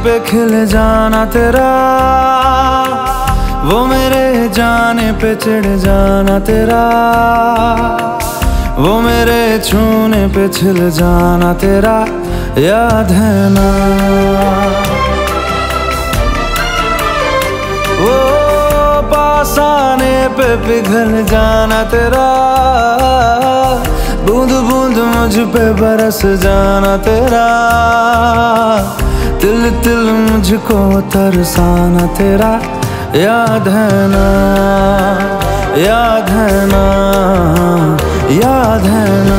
पे खिल जाना तेरा, वो मेरे जाने पे चिढ़ जाना तेरा, वो मेरे छूने पे छिल जाना तेरा, याद है ना। वो पास आने पे पिघल जाना तेरा, बूंद बूंद मुझ पे बरस जाना तेरा, तिल तिल मुझको तरसाना तेरा, याद है ना, याद है ना, याद है ना।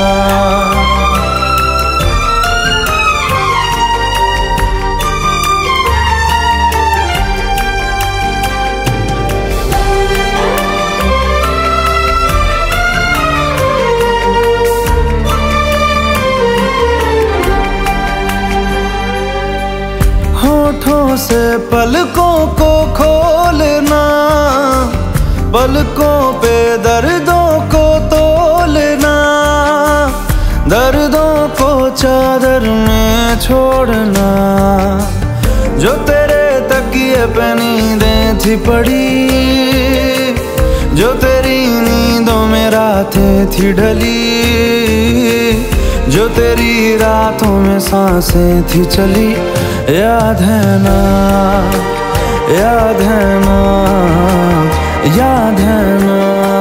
होठों से पलकों को खोलना, पलकों पे दर्दों को तोलना, दर्दों को चादर में छोड़ना, जो तेरे तकिए पे नींदें थी पड़ी, जो तेरी नींदों में रातें थी ढली, जो तेरी रातों में सांसें थी चली, याद है ना, याद है ना, याद है ना।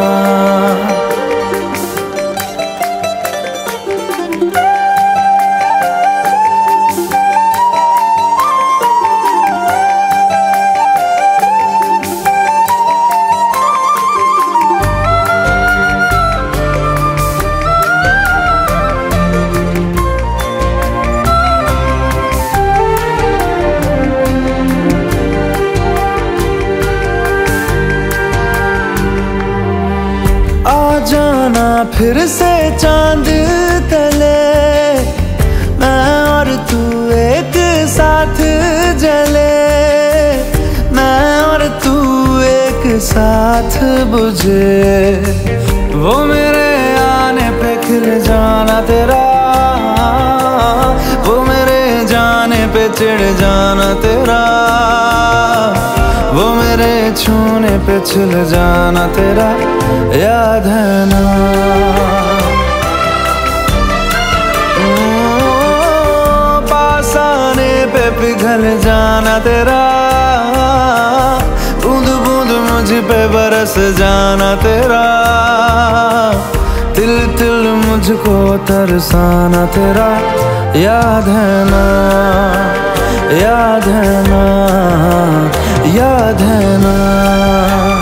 जाना फिर से चांद तले, मैं और तू एक साथ जले, मैं और तू एक साथ बुझे, वो मेरे आने पे खिल जाना तेरा, वो मेरे जाने पे चिढ़ जाना तेरा, वो मेरे छूने पे छिल जाना तेरा, याद है ना। पास आने पे पिघल जाना तेरा, बूंद बूंद मुझ पे बरस जाना तेरा, तिल तिल मुझको तरसाना तेरा, याद है ना, याद है ना, याद है ना।